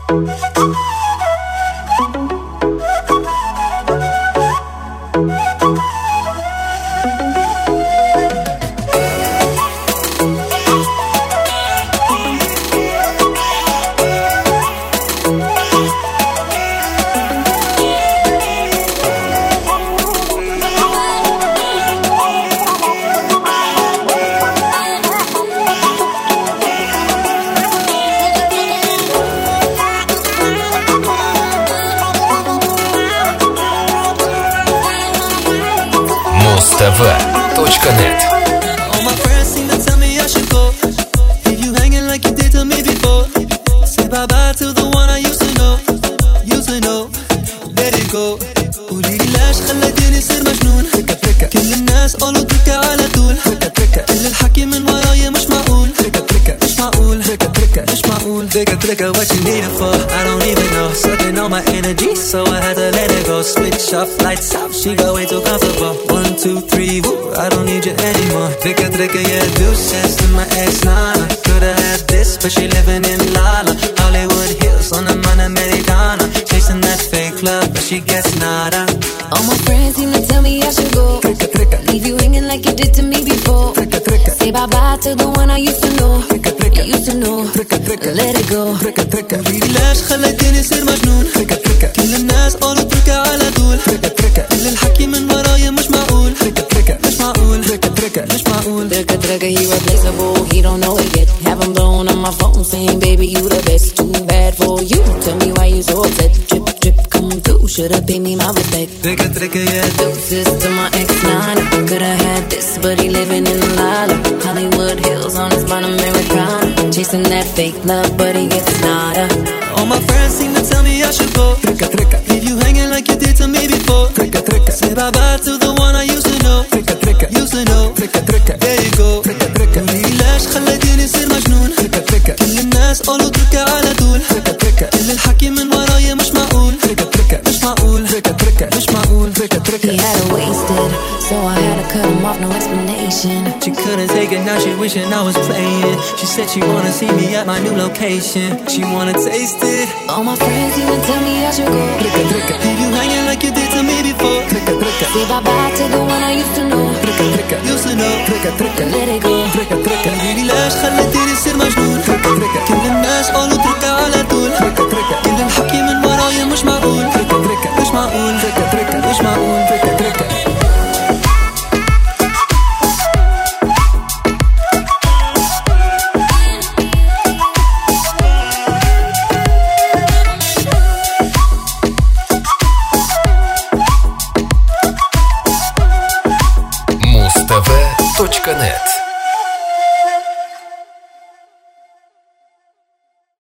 Mustava.net. All my friends seem to tell me I should go. Leave you hanging like you did to me before. Say bye-bye to the one I used to know. Let it go. قولي ليش خليتيني يصير مجنون. كل الناس قالوا تركة على طول. كل الحكي من ورايا مش معقول. مش معقول. What you need it for? I don't even know. Sucking on my energy, so I had to let it go. Switch off, lights out, she got way too comfortable. 1, 2, 3, woo, I don't need you anymore. Tricka, yeah, deuces to my ex-nana. Could've had this, but she living in Lala. Hollywood Hills on the Americana. Chasing that fake love, but she gets nada. All my friends seem to tell me I should go. Leave you hanging like you did to me before. Say bye-bye to the one I used to know. Let it go. قولي ليش خليتيني يصير مجنون. كل الناس قالوا تركة على طول. كل الحكي من ورايا مش معقول. مش معقول. Tricka, he replaceable, he don't know it yet. Have him blowing on my phone saying, baby, you the best. Too bad for you, tell me why you so upset. Drip, come through, should've paid me my respect. Tricka, yeah. Deuces to my ex-nana. Could've had this, but he living in Lala. Hollywood Hills on his Americana. Chasing that fake love, but he gets nada. All my friends seem to tell me I should go. Leave you hanging like you did to me before. Say bye-bye to the one I used to know. There you go. قولي ليش خليتيني يصير مجنون. كل الناس قالوا تركة على طول. كل الحكي من ورايا مش معقول. مش معقول. He had her wasted, so I had to cut him off, no explanation. She couldn't take it, now she wishing I was playing. She said she wanna see me at my new location. She wanna taste it. All my friends even tell me I should go. Leave you hanging like you did to me before. Say bye-bye to the one I used to know. Let it go. قولي ليش خليتيني يصير مجنون. كل الناس قالوا تركة على طول. كل الحكي من ورايا مش معقول. مش معقول. Mustava.net.